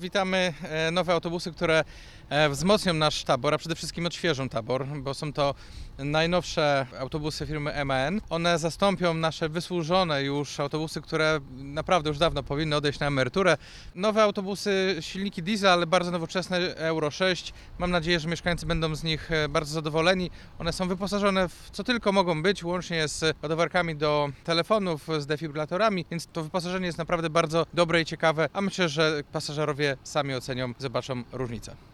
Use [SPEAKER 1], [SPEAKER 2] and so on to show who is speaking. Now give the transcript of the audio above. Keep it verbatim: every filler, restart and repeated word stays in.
[SPEAKER 1] Witamy e, nowe autobusy, które e, wzmocnią nasz tabor, a przede wszystkim odświeżą tabor, bo są to najnowsze autobusy firmy M A N. One zastąpią nasze wysłużone już autobusy, które naprawdę już dawno powinny odejść na emeryturę. Nowe autobusy, silniki diesel, ale bardzo nowoczesne, Euro sześć. Mam nadzieję, że mieszkańcy będą z nich e, bardzo zadowoleni. One są wyposażone w co tylko mogą być, łącznie z ładowarkami do telefonów, z defibrylatorami, więc to wyposażenie jest naprawdę bardzo dobre i ciekawe, a myślę, że pasażerowie sami ocenią, zobaczą różnicę.